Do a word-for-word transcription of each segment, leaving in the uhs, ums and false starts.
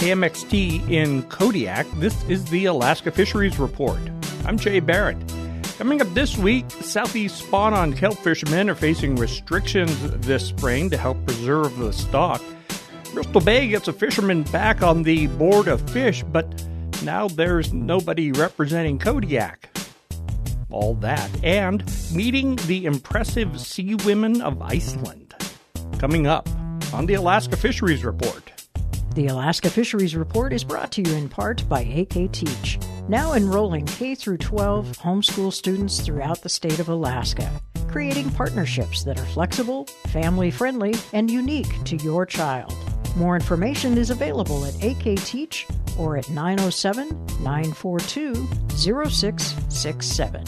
K M X T in Kodiak, this is the Alaska Fisheries Report. I'm Jay Barrett. Coming up this week, southeast spawn-on kelp fishermen are facing restrictions this spring to help preserve the stock. Bristol Bay gets a fisherman back on the Board of Fish, but now there's nobody representing Kodiak. All that, and meeting the impressive sea women of Iceland. Coming up on the Alaska Fisheries Report. The Alaska Fisheries Report is brought to you in part by A K Teach, now enrolling K through twelve homeschool students throughout the state of Alaska, creating partnerships that are flexible, family-friendly, and unique to your child. More information is available at A K Teach or at nine oh seven, nine four two, oh six six seven.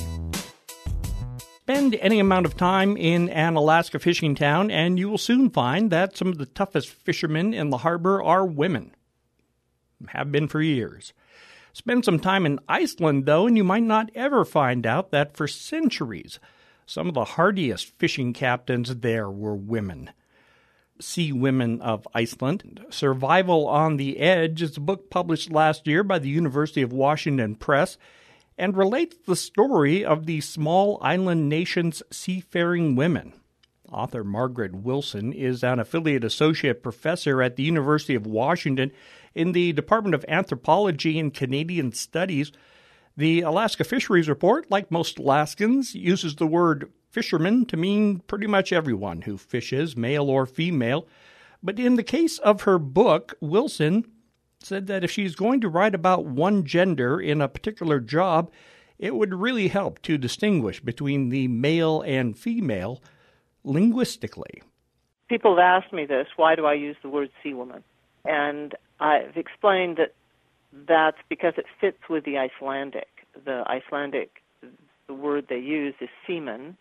Spend any amount of time in an Alaska fishing town, and you will soon find that some of the toughest fishermen in the harbor are women. Have been for years. Spend some time in Iceland, though, and you might not ever find out that for centuries, some of the hardiest fishing captains there were women. Sea Women of Iceland. Survival on the Edge is a book published last year by the University of Washington Press, and relates the story of the small island nation's seafaring women. Author Margaret Wilson is an affiliate associate professor at the University of Washington in the Department of Anthropology and Canadian Studies. The Alaska Fisheries Report, like most Alaskans, uses the word fisherman to mean pretty much everyone who fishes, male or female. But in the case of her book, Wilson said that if she's going to write about one gender in a particular job, it would really help to distinguish between the male and female linguistically. People have asked me this, why do I use the word sea woman? And I've explained that that's because it fits with the Icelandic. The Icelandic, the word they use is seaman,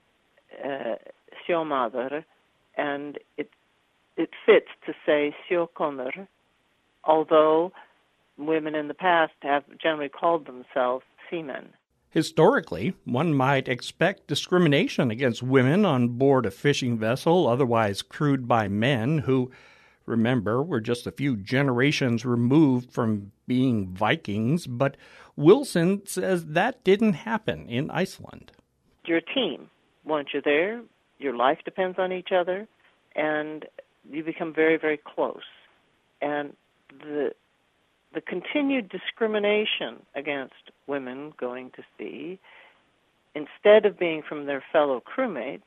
uh, sjómaður, and it it fits to say sjókonur, although women in the past have generally called themselves seamen. Historically, one might expect discrimination against women on board a fishing vessel otherwise crewed by men who, remember, were just a few generations removed from being Vikings, but Wilson says that didn't happen in Iceland. You're a team. Once you're there, your life depends on each other, and you become very, very close. And the the continued discrimination against women going to sea, instead of being from their fellow crewmates,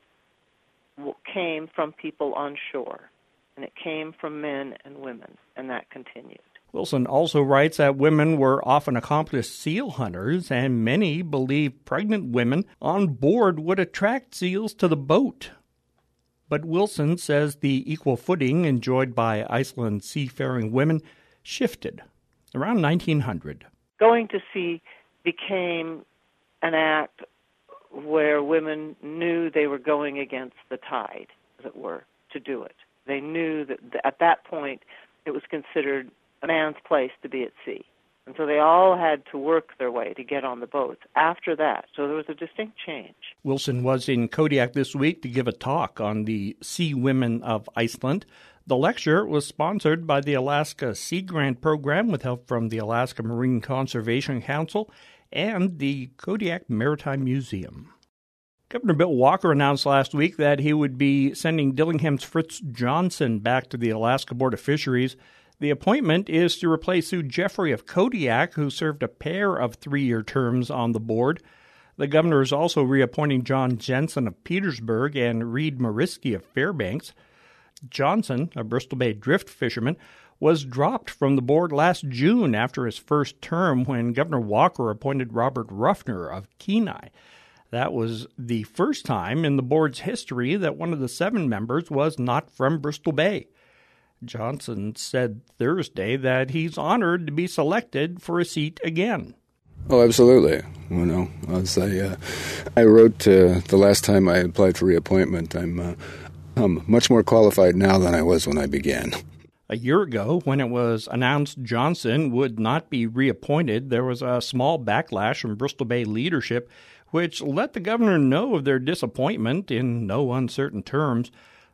came from people on shore. And it came from men and women, and that continued. Wilson also writes that women were often accomplished seal hunters, and many believed pregnant women on board would attract seals to the boat. But Wilson says the equal footing enjoyed by Iceland's seafaring women shifted around nineteen hundred. Going to sea became an act where women knew they were going against the tide, as it were, to do it. They knew that at that point it was considered a man's place to be at sea. And so they all had to work their way to get on the boats after that. So there was a distinct change. Wilson was in Kodiak this week to give a talk on the Sea Women of Iceland. The lecture was sponsored by the Alaska Sea Grant Program with help from the Alaska Marine Conservation Council and the Kodiak Maritime Museum. Governor Bill Walker announced last week that he would be sending Dillingham's Fritz Johnson back to the Alaska Board of Fisheries. The appointment is to replace Sue Jeffrey of Kodiak, who served a pair of three-year terms on the board. The governor is also reappointing John Jensen of Petersburg and Reed Mariski of Fairbanks. Johnson, a Bristol Bay drift fisherman, was dropped from the board last June after his first term when Governor Walker appointed Robert Ruffner of Kenai. That was the first time in the board's history that one of the seven members was not from Bristol Bay. Johnson said Thursday that he's honored to be selected for a seat again. Oh, absolutely. You know, as I, uh, I wrote uh, the last time I applied for reappointment, I'm, uh, I'm much more qualified now than I was when I began. A year ago, when it was announced Johnson would not be reappointed, there was a small backlash from Bristol Bay leadership, which let the governor know of their disappointment in no uncertain terms.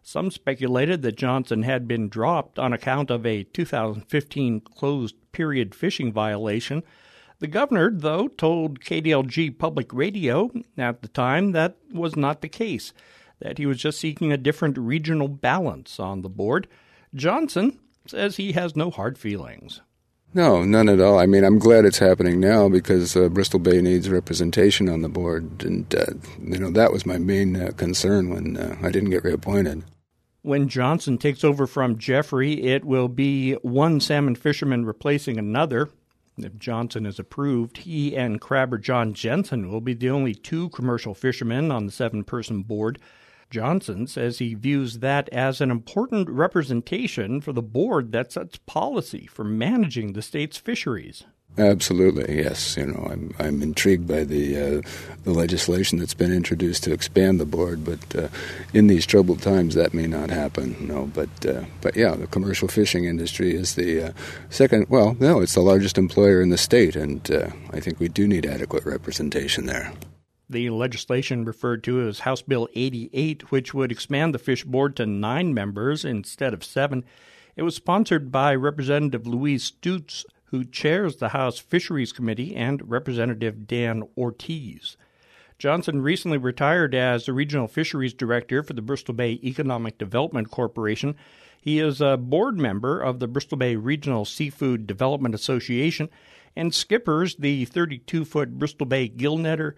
Some speculated that Johnson had been dropped on account of a two thousand fifteen closed-period fishing violation. The governor, though, told K D L G Public Radio at the time that was not the case, that he was just seeking a different regional balance on the board. Johnson says he has no hard feelings. No, none at all. I mean, I'm glad it's happening now because uh, Bristol Bay needs representation on the board, and uh, you know that was my main uh, concern when uh, I didn't get reappointed. When Johnson takes over from Jeffrey, it will be one salmon fisherman replacing another. If Johnson is approved, he and crabber John Jensen will be the only two commercial fishermen on the seven-person board. Johnson says he views that as an important representation for the board that sets policy for managing the state's fisheries. Absolutely, yes. You know, I'm I'm intrigued by the uh, the legislation that's been introduced to expand the board, but uh, in these troubled times that may not happen. No, but uh, but yeah, the commercial fishing industry is the uh, second. Well, no, it's the largest employer in the state, and uh, I think we do need adequate representation there. The legislation referred to as House Bill eighty-eight, which would expand the fish board to nine members instead of seven. It was sponsored by Representative Louise Stutz, who chairs the House Fisheries Committee, and Representative Dan Ortiz. Johnson recently retired as the Regional Fisheries Director for the Bristol Bay Economic Development Corporation. He is a board member of the Bristol Bay Regional Seafood Development Association and skippers the thirty-two-foot Bristol Bay gillnetter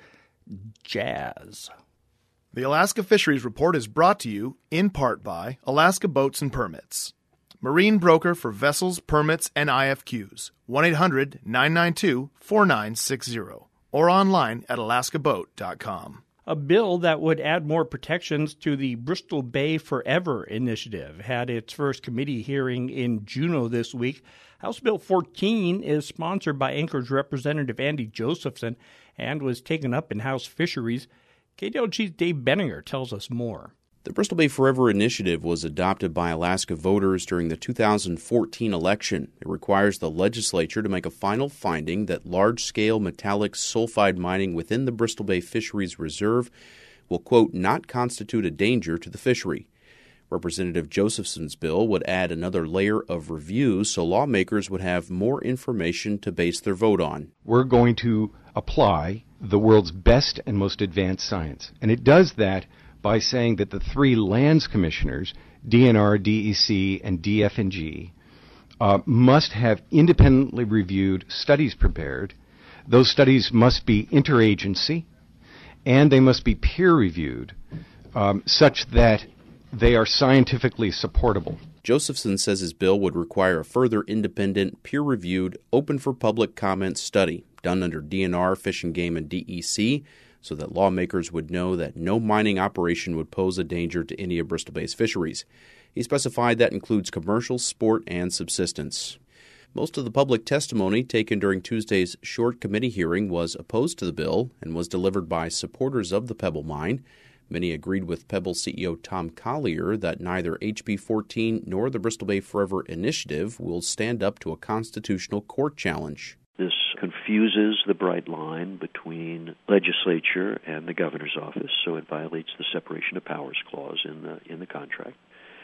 Jazz. The Alaska Fisheries Report is brought to you in part by Alaska Boats and Permits, marine broker for vessels, permits, and I F Qs. one eight hundred nine nine two four nine six zero or online at alaska boat dot com. A bill that would add more protections to the Bristol Bay Forever initiative had its first committee hearing in Juneau this week. House Bill fourteen is sponsored by Anchorage Representative Andy Josephson and was taken up in House Fisheries. K D L G's Dave Benninger tells us more. The Bristol Bay Forever initiative was adopted by Alaska voters during the two thousand fourteen election. It requires the legislature to make a final finding that large-scale metallic sulfide mining within the Bristol Bay Fisheries Reserve will, quote, not constitute a danger to the fishery. Representative Josephson's bill would add another layer of review so lawmakers would have more information to base their vote on. We're going to apply the world's best and most advanced science, and it does that by saying that the three lands commissioners, D N R, D E C, and D F and G, uh, must have independently reviewed studies prepared. Those studies must be interagency, and they must be peer-reviewed um, such that they are scientifically supportable. Josephson says his bill would require a further independent, peer-reviewed, open-for-public comment study done under D N R, Fish and Game, and D E C, so that lawmakers would know that no mining operation would pose a danger to any of Bristol Bay's fisheries. He specified that includes commercial, sport, and subsistence. Most of the public testimony taken during Tuesday's short committee hearing was opposed to the bill and was delivered by supporters of the Pebble Mine. Many agreed with Pebble C E O Tom Collier that neither H B fourteen nor the Bristol Bay Forever initiative will stand up to a constitutional court challenge. This confuses the bright line between legislature and the governor's office, so it violates the separation of powers clause in the in the contract.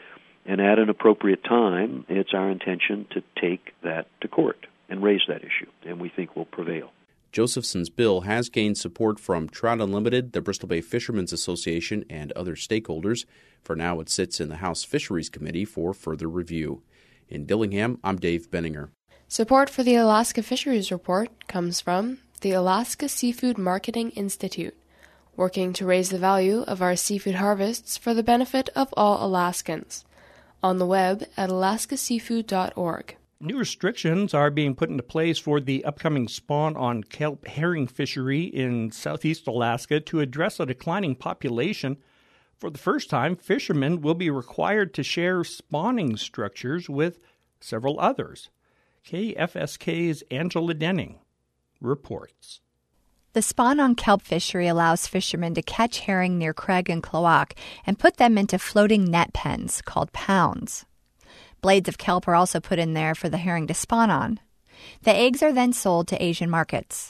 And at an appropriate time, it's our intention to take that to court and raise that issue, and we think we'll prevail. Josephson's bill has gained support from Trout Unlimited, the Bristol Bay Fishermen's Association, and other stakeholders. For now, it sits in the House Fisheries Committee for further review. In Dillingham, I'm Dave Benninger. Support for the Alaska Fisheries Report comes from the Alaska Seafood Marketing Institute, working to raise the value of our seafood harvests for the benefit of all Alaskans. On the web at alaska seafood dot org. New restrictions are being put into place for the upcoming spawn on kelp herring fishery in southeast Alaska to address a declining population. For the first time, fishermen will be required to share spawning structures with several others. K F S K's Angela Denning reports. The spawn on kelp fishery allows fishermen to catch herring near Craig and Cloac and put them into floating net pens called pounds. Blades of kelp are also put in there for the herring to spawn on. The eggs are then sold to Asian markets.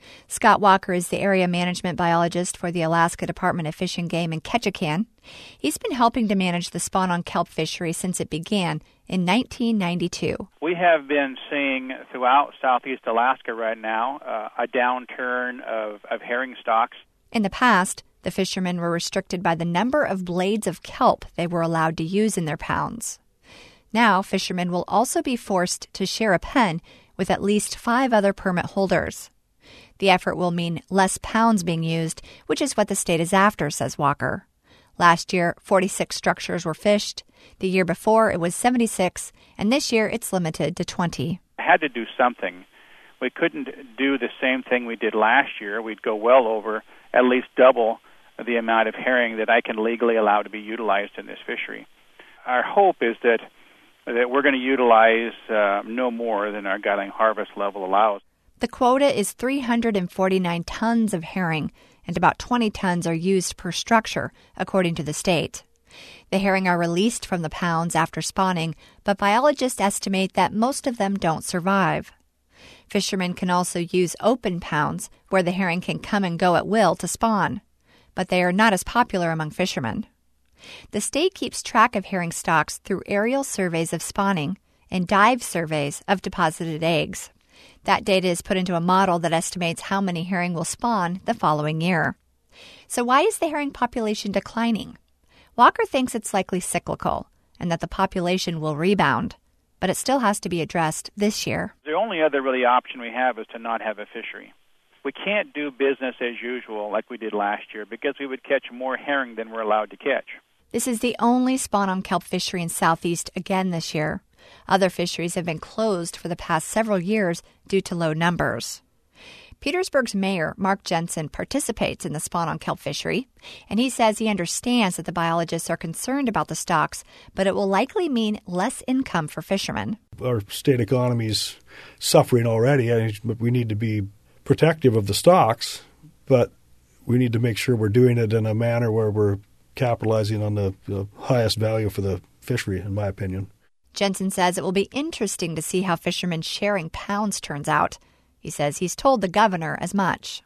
Scott Walker is the area management biologist for the Alaska Department of Fish and Game in Ketchikan. He's been helping to manage the spawn on kelp fishery since it began in nineteen ninety-two. We have been seeing throughout southeast Alaska right now uh, a downturn of, of herring stocks. In the past, the fishermen were restricted by the number of blades of kelp they were allowed to use in their pounds. Now, fishermen will also be forced to share a pen with at least five other permit holders. The effort will mean less pounds being used, which is what the state is after, says Walker. Last year, forty-six structures were fished. The year before, it was seventy-six, and this year it's limited to twenty. I had to do something. We couldn't do the same thing we did last year. We'd go well over at least double the amount of herring that I can legally allow to be utilized in this fishery. Our hope is that that we're going to utilize uh, no more than our guideline harvest level allows. The quota is three hundred forty-nine tons of herring, and about twenty tons are used per structure, according to the state. The herring are released from the pounds after spawning, but biologists estimate that most of them don't survive. Fishermen can also use open pounds, where the herring can come and go at will to spawn, but they are not as popular among fishermen. The state keeps track of herring stocks through aerial surveys of spawning and dive surveys of deposited eggs. That data is put into a model that estimates how many herring will spawn the following year. So why is the herring population declining? Walker thinks it's likely cyclical and that the population will rebound, but it still has to be addressed this year. The only other really option we have is to not have a fishery. We can't do business as usual like we did last year because we would catch more herring than we're allowed to catch. This is the only spawn on kelp fishery in Southeast again this year. Other fisheries have been closed for the past several years due to low numbers. Petersburg's mayor, Mark Jensen, participates in the spawn on kelp fishery, and he says he understands that the biologists are concerned about the stocks, but it will likely mean less income for fishermen. Our state economy is suffering already, but we need to be protective of the stocks, but we need to make sure we're doing it in a manner where we're capitalizing on the, the highest value for the fishery, in my opinion. Jensen says it will be interesting to see how fishermen sharing pounds turns out. He says he's told the governor as much.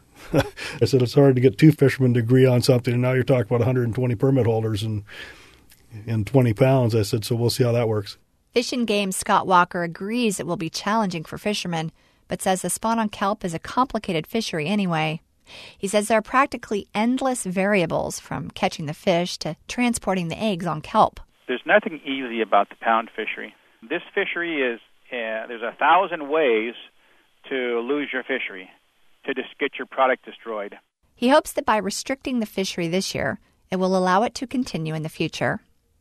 I said it's hard to get two fishermen to agree on something, and now you're talking about one hundred twenty permit holders and, and twenty pounds. I said, so we'll see how that works. Fish and Game's Scott Walker agrees it will be challenging for fishermen, but says the spawn on kelp is a complicated fishery anyway. He says there are practically endless variables from catching the fish to transporting the eggs on kelp. There's nothing easy about the pound fishery. This fishery is, uh, there's a thousand ways to lose your fishery, to just get your product destroyed. He hopes that by restricting the fishery this year, it will allow it to continue in the future.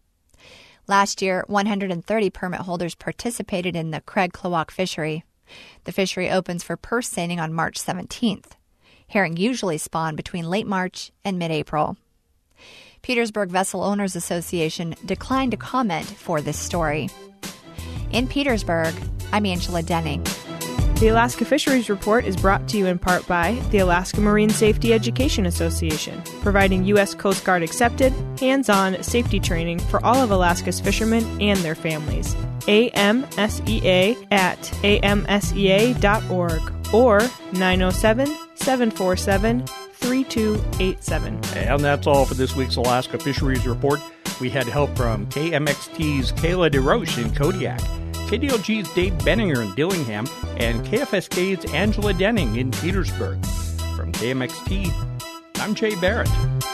Last year, one hundred thirty permit holders participated in the Craig-Klawak fishery. The fishery opens for purse seining on March seventeenth. Herring usually spawn between late March and mid-April. Petersburg Vessel Owners Association declined to comment for this story. In Petersburg, I'm Angela Denning. The Alaska Fisheries Report is brought to you in part by the Alaska Marine Safety Education Association, providing U S Coast Guard accepted, hands-on safety training for all of Alaska's fishermen and their families. A M S E A at A M S E A dot org or nine oh seven, seven four seven, three two eight seven. And that's all for this week's Alaska Fisheries Report. We had help from K M X T's Kayla DeRoche in Kodiak, K D L G's Dave Benninger in Dillingham, and K F S K's Angela Denning in Petersburg. From K M X T, I'm Jay Barrett.